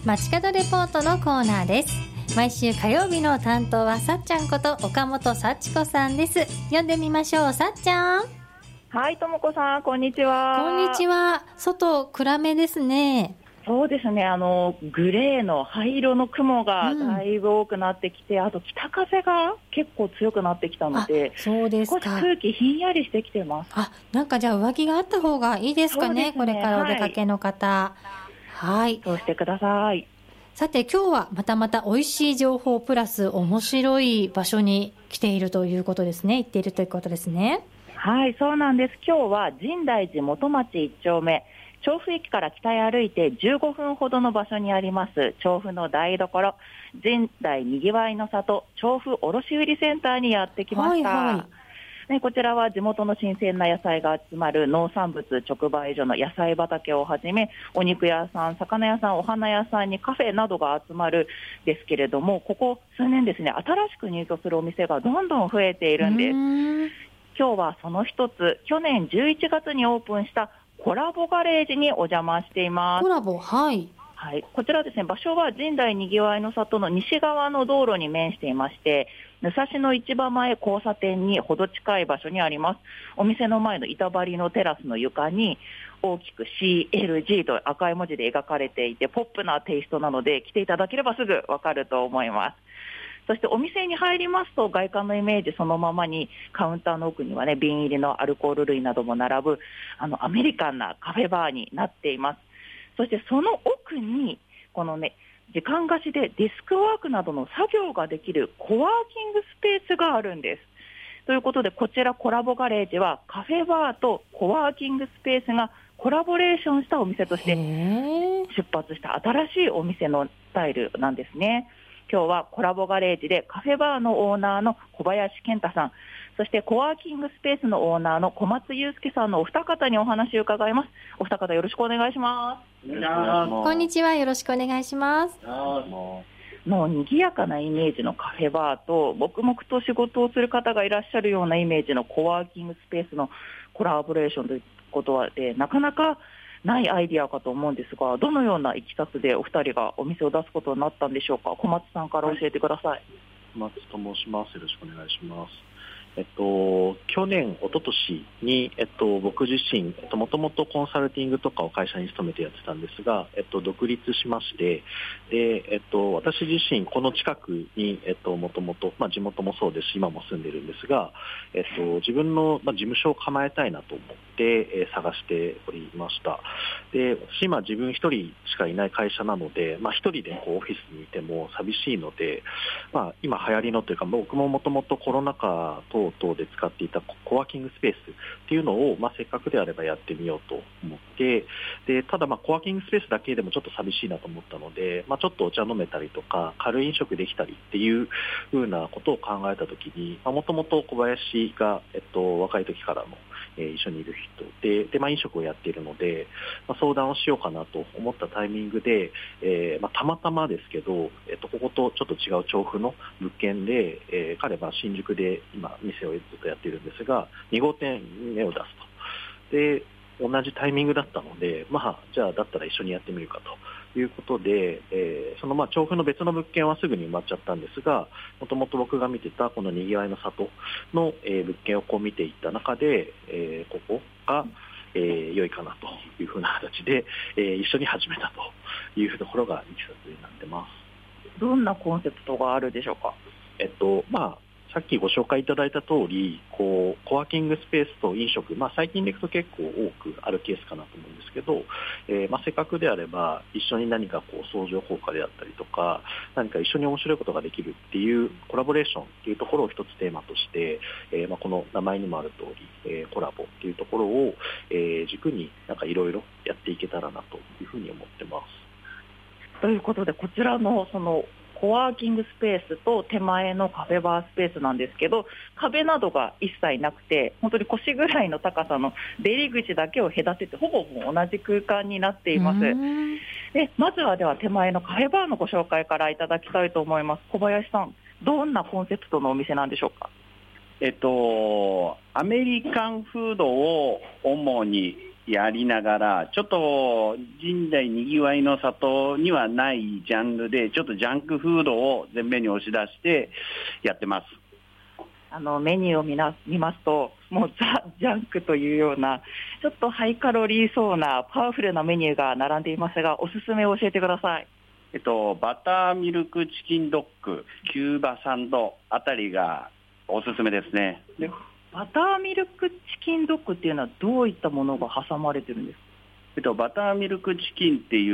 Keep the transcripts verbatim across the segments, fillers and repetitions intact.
街角レポートのコーナーです。毎週火曜日の担当はさっちゃんこと岡本幸子さんです。読んでみましょう。さっちゃん。 はい、ともこさん、こんにちは。 こんにちは。外暗めですね。 そうですね、あのグレーの灰色の雲がだいぶ多くなってきて、うん、あと北風が結構強くなってきたので、 そうですか。 少し空気ひんやりしてきてます。 あ、なんかじゃあ上着があった方がいいですか ね, ねこれからお出かけの方。はい、はい、 そうしてください。 さて今日はまたまた美味しい情報プラス面白い場所に来ているということですね。行っているということですね。 はい、そうなんです。今日は深大寺元町いち丁目、調布駅から北へ歩いてじゅうごふんほどの場所にあります調布の台所、深大にぎわいの里調布卸売センターにやってきました。はいはい、ね、こちらは地元の新鮮な野菜が集まる農産物直売所の野菜畑をはじめ、お肉屋さん、魚屋さん、お花屋さんにカフェなどが集まるですけれども、ここ数年ですね、新しく入居するお店がどんどん増えているんです。今日はその一つ、去年じゅういちがつにオープンしたコラボガレージにお邪魔しています。 コラボ、はい。 はい、こちらですね、場所は深大にぎわいの里の西側の道路に面していまして、武蔵野市場前交差点にほど近い場所にあります。お店の前の板張りのテラスの床に大きく シーエルジー と赤い文字で描かれていて、ポップなテイストなので来ていただければすぐわかると思います。そしてお店に入りますと外観のイメージそのままに、カウンターの奥にはね、瓶入りのアルコール類なども並ぶあのアメリカンなカフェバーになっています。そしてその奥にこのね、時間貸しでデスクワークなどの作業ができるコワーキングスペースがあるんです。ということで、こちらコラボガレージはカフェバーとコワーキングスペースがコラボレーションしたお店として出発した新しいお店のスタイルなんですね。今日はコラボガレージでカフェバーのオーナーの小林健太さん、そしてコワーキングスペースのオーナーの小松祐介さんのお二方にお話を伺います。お二方よろしくお願いします。 こんにちは、よろしくお願いします。 の賑やかなイメージのカフェバーと黙々と仕事をする方がいらっしゃるようなイメージのコワーキングスペースのコラボレーションということで、なかなかないアイディアかと思うんですが、どのようないきさつでお二人がお店を出すことになったんでしょうか。小松さんから教えてください。 小松と申します。よろしくお願いします。えっと、去年、一昨年に、えっと、僕自身、えっと、もともとコンサルティングとかを会社に勤めてやってたんですが、えっと、独立しまして、で、えっと、私自身、この近くに、えっと、もともと、まあ、地元もそうですし、今も住んでるんですが、えっと、自分の、まあ、事務所を構えたいなと思って、えー、探しておりました。で、私、今、自分一人しかいない会社なので、まあ、一人でこうオフィスにいても寂しいので、まあ、今流行りのというか、僕ももともとコロナ禍と等で使っていたコワーキングスペースっていうのを、まあ、せっかくであればやってみようと思って、でただまあコワーキングスペースだけでもちょっと寂しいなと思ったので、まあ、ちょっとお茶飲めたりとか軽い飲食できたりっていうふうなことを考えたときに、もともと小林が、えっと、若い時からの、えー、一緒にいる人で、で、まあ、飲食をやっているので、まあ、相談をしようかなと思ったタイミングで、えーまあ、たまたまですけど、えっと、こことちょっと違う調布の物件で、えー、彼は新宿で今店をずっとやっているんですが、に号店目を出すと。で、同じタイミングだったので、まあ、じゃあだったら一緒にやってみるかということで、えー、そのまあ調布の別の物件はすぐに埋まっちゃったんですが、もともと僕が見てたこのにぎわいの里の、えー、物件をこう見ていった中で、えー、ここが、えー、良いかなというふうな形で、えー、一緒に始めたというところがいきさつになってます。 どんなコンセプトがあるでしょうか。 えっとまあさっきご紹介いただいた通り、こうコワーキングスペースと飲食、まあ、最近でいくと結構多くあるケースかなと思うんですけど、えーまあ、せっかくであれば一緒に何かこう相乗効果であったりとか、何か一緒に面白いことができるっていうコラボレーションっていうところを一つテーマとして、えーまあ、この名前にもある通り、えー、コラボっていうところを、えー、軸になんかいろいろやっていけたらなというふうに思ってます。 ということで、こちらのそのコワーキングスペースと手前のカフェバースペースなんですけど、壁などが一切なくて、本当に腰ぐらいの高さの出入り口だけを隔てて、ほぼもう同じ空間になっています。で、まずはでは手前のカフェバーのご紹介からいただきたいと思います。小林さん、どんなコンセプトのお店なんでしょうか。 えっと、アメリカンフードを主にやりながら、ちょっと神代にぎわいの里にはないジャンルで、ちょっとジャンクフードを前面に押し出してやってます。 あのメニューを見な見ますと、もうザ・ジャンクというような、ちょっとハイカロリーそうなパワフルなメニューが並んでいますが、おすすめを教えてください。 えっと、バターミルクチキンドッグ、キューバサンドあたりがおすすめですね。でバターミルクチキンドッグっていうのはどういったものが挟まれてるんですか？ えっと、バターミルクチキンっていう、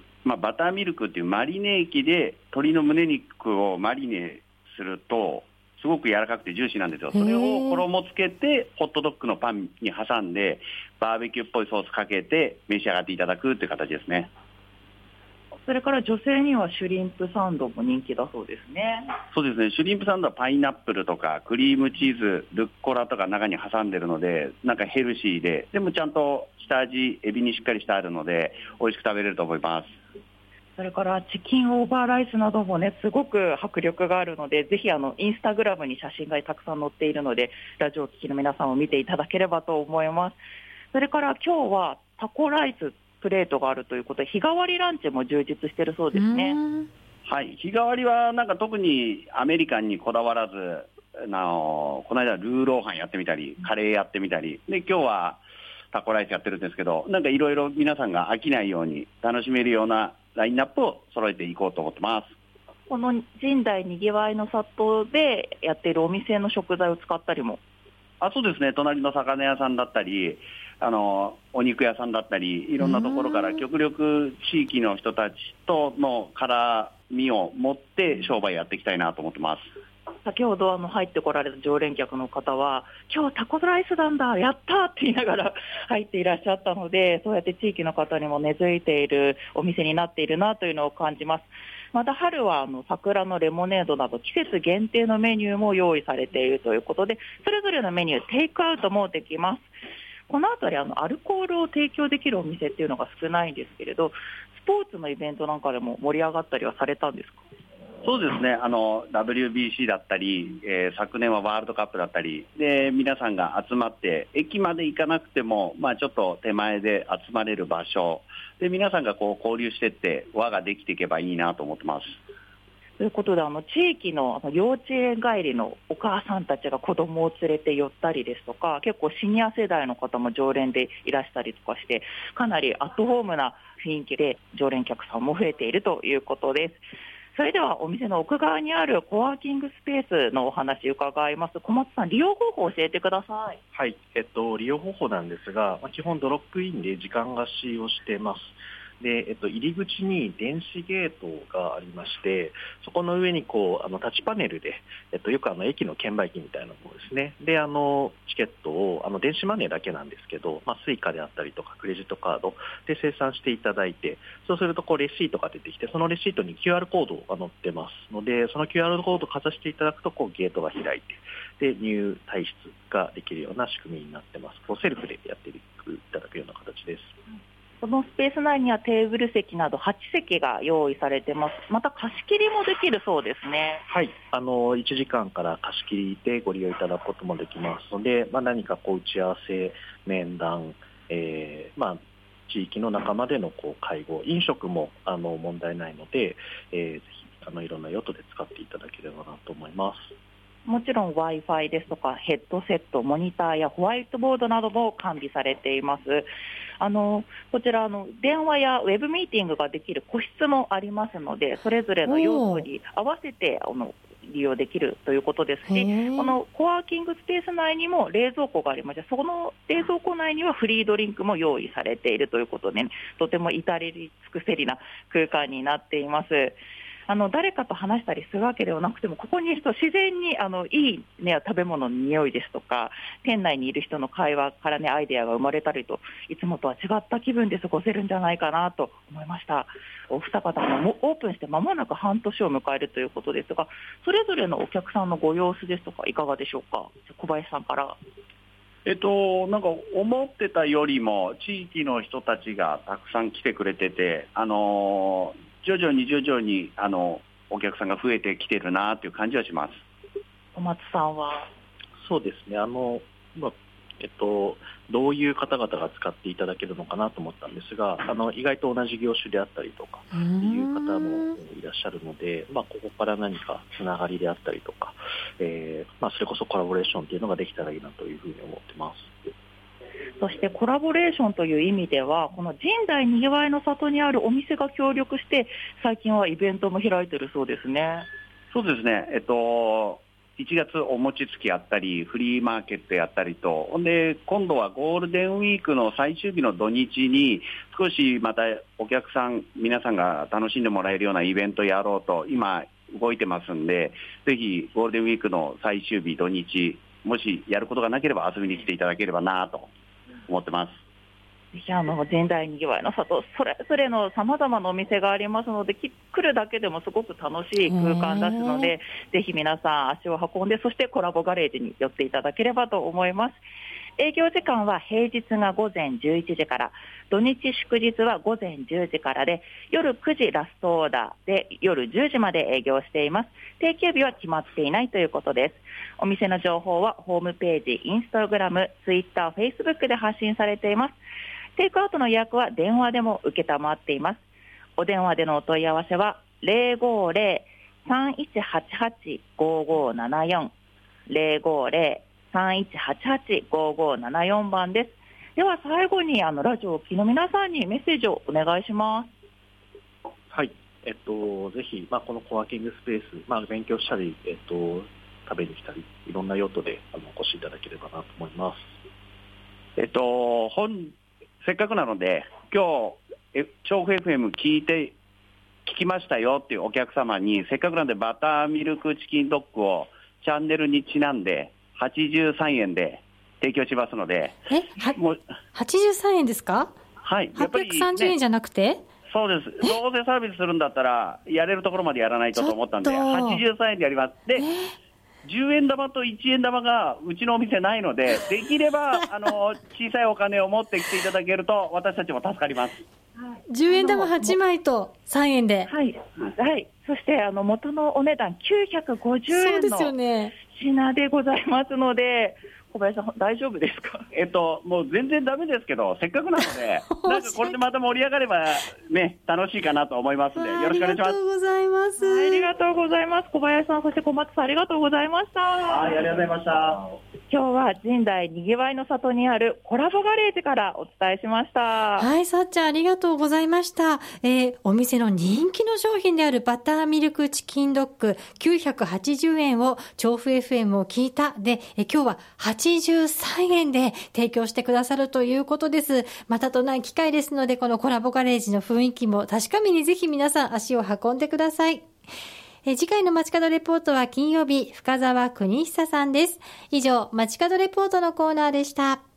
まあ、バターミルクっていうマリネ液で鶏の胸肉をマリネするとすごく柔らかくてジューシーなんですよ。それを衣つけてホットドッグのパンに挟んでバーベキューっぽいソースかけて召し上がっていただくという形ですね。 それから女性にはシュリンプサンドも人気だそうですね。 そうですね、シュリンプサンドはパイナップルとかクリームチーズ、ルッコラとか中に挟んでるので、なんかヘルシーで、でもちゃんと下味エビにしっかりしてあるので美味しく食べれると思います。 それからチキンオーバーライスなどもね、すごく迫力があるので、ぜひあのインスタグラムに写真がたくさん載っているので、ラジオを聴きの皆さんを見ていただければと思います。それから今日はタコライスプレートがあるということで、日替わりランチも充実しているそうですね。 はい、日替わりはなんか特にアメリカンにこだわらず、あのこの間ルーローハンやってみたり、カレーやってみたりで、今日はタコライスやってるんですけど、なんかいろいろ皆さんが飽きないように楽しめるようなラインナップを揃えていこうと思ってます。 この神代にぎわいの里でやっているお店の食材を使ったりも。 あ、そうですね、隣の魚屋さんだったり、あのお肉屋さんだったり、いろんなところから極力地域の人たちとの絡みを持って商売やっていきたいなと思ってます。 先ほどあの入ってこられた常連客の方は、今日タコライスなんだ、やったって言いながら入っていらっしゃったので、そうやって地域の方にも根付いているお店になっているなというのを感じます。また春はあの桜のレモネードなど季節限定のメニューも用意されているということで、それぞれのメニューテイクアウトもできます。このあたりあのアルコールを提供できるお店っていうのが少ないんですけれど、スポーツのイベントなんかでも盛り上がったりはされたんですか？ そうですね、あの ダブリュービーシー だったり、えー、昨年はワールドカップだったりで、皆さんが集まって駅まで行かなくても、まあ、ちょっと手前で集まれる場所で、皆さんがこう交流していって輪ができていけばいいなと思ってます。 ということで、あの地域のあの幼稚園帰りのお母さんたちが子供を連れて寄ったりですとか、結構シニア世代の方も常連でいらしたりとかして、かなりアットホームな雰囲気で常連客さんも増えているということです。それではお店の奥側にあるコワーキングスペースのお話伺います。小松さん、利用方法を教えてください。 はい、えっと、利用方法なんですが、まあ、基本ドロップインで時間貸しをしてます。で、えっと、入り口に電子ゲートがありまして、そこの上にこうあのタッチパネルで、えっと、よくあの駅の券売機みたいなものですね。で、あのチケットをあの電子マネーだけなんですけど、まあ、スイカであったりとかクレジットカードで生産していただいて、そうするとこうレシートが出てきて、そのレシートに キューアール コードが載ってますので、その キューアール コードをかざしていただくとこうゲートが開いて、で入退出ができるような仕組みになってます。こうセルフでやっていただくような形です。 このスペース内にはテーブル席などはち席が用意されてます。また貸し切りもできるそうですね。 はい、あのいちじかんから貸し切りでご利用いただくこともできますので、まあ、何かこう打ち合わせ、面談、えーまあ、地域の仲間でのこう会合、飲食もあの問題ないので、えー、ぜひあのいろんな用途で使っていただければなと思います。 もちろん Wi-Fi ですとかヘッドセット、モニターやホワイトボードなども完備されています。あのこちらあの電話やウェブミーティングができる個室もありますので、それぞれの用途に合わせてあの利用できるということですし、このコワーキングスペース内にも冷蔵庫がありまして、その冷蔵庫内にはフリードリンクも用意されているということで、ね、とても至れり尽くせりな空間になっています。あの誰かと話したりするわけではなくても、ここにいると自然にあのいい、ね、食べ物の匂いですとか、店内にいる人の会話から、ね、アイデアが生まれたりと、いつもとは違った気分で過ごせるんじゃないかなと思いました。お二方もオープンして間もなく半年を迎えるということですが、それぞれのお客さんのご様子ですとかいかがでしょうか。小林さんから。 えっと、なんか思ってたよりも地域の人たちがたくさん来てくれてて、あのー徐々に徐々にあのお客さんが増えてきてるなという感じはします。 小松さんは。 そうですね、あの、まあ、 えっと、どういう方々が使っていただけるのかなと思ったんですが、あの意外と同じ業種であったりとかっていう方もいらっしゃるので、まあ、ここから何かつながりであったりとか、えーまあ、それこそコラボレーションというのができたらいいなというふうに思ってます。 そしてコラボレーションという意味では、この神代にぎわいの里にあるお店が協力して最近はイベントも開いてるそうですね。 そうですね、えっといちがつお餅つきやったりフリーマーケットやったりと、ほんで今度はゴールデンウィークの最終日の土日に少しまたお客さん皆さんが楽しんでもらえるようなイベントやろうと今動いてますんで、ぜひゴールデンウィークの最終日土日もしやることがなければ遊びに来ていただければなと思ってます。 ぜひあの神代にぎわいの里、それぞれのさまざまなお店がありますので、来るだけでもすごく楽しい空間ですので、ぜひ皆さん足を運んで、そしてコラボガレージに寄っていただければと思います。営業時間は平日が午前じゅういちじから、土日祝日は午前じゅうじからで、夜くじラストオーダーで夜じゅうじまで営業しています。定休日は決まっていないということです。お店の情報はホームページ、インスタグラム、ツイッター、フェイスブックで発信されています。テイクアウトの予約は電話でも受けたまっています。お電話でのお問い合わせは ゼロごゼロ さんいちはちはち ごごななよん ゼロごゼロ さんいちはちはち ごごななよん 番です。では最後にあのラジオを聴きの皆さんにメッセージをお願いします。 はい、えっと、ぜひ、まあ、このコワーキングスペース、まあ、勉強したり、えっと、食べに来たり、いろんな用途であのお越しいただければなと思います。 えっと本せっかくなので今日調布 エフエム 聞いて聞きましたよっていうお客様に、せっかくなんでバターミルクチキンドッグをチャンネルにちなんではちじゅうさんえんで提供しますので。 えはもうはちじゅうさんえんですか？ はい、 はっぴゃくさんじゅうえんじゃなくて、ね、 そうです。どうせサービスするんだったらやれるところまでやらないとと思ったんではちじゅうさんえんでやります。で、じゅうえん玉といちえん玉がうちのお店ないので、できればあの小さいお金を持ってきていただけると私たちも助かります。 じゅうえん玉はちまいとさんえんで、 はい、はい、そしてあの元のお値段きゅうひゃくごじゅうえんの品でございますので、小林さん大丈夫ですか？ えっともう全然ダメですけど、せっかくなのでなんかこれでまた盛り上がればね楽しいかなと思思いますので、よろしくお願いします。 ありがとうございます。 はい、ありがとうございます。小林さん、そして小松さん、ありがとうございました。 はい、ありがとうございました。 今日は神代にぎわいの里にあるコラボガレージからお伝えしました。 はい、さっちゃんありがとうございました。えー、お店の人気の商品であるバターミルクチキンドッグきゅうひゃくはちじゅうえんを調布 エフエム を聞いたで、え今日ははちじゅうさんえんで提供してくださるということです。またとない機会ですので、このコラボガレージの雰囲気も確かめにぜひ皆さん足を運んでください。え次回の街角レポートは金曜日、深澤邦久さんです。以上、街角レポートのコーナーでした。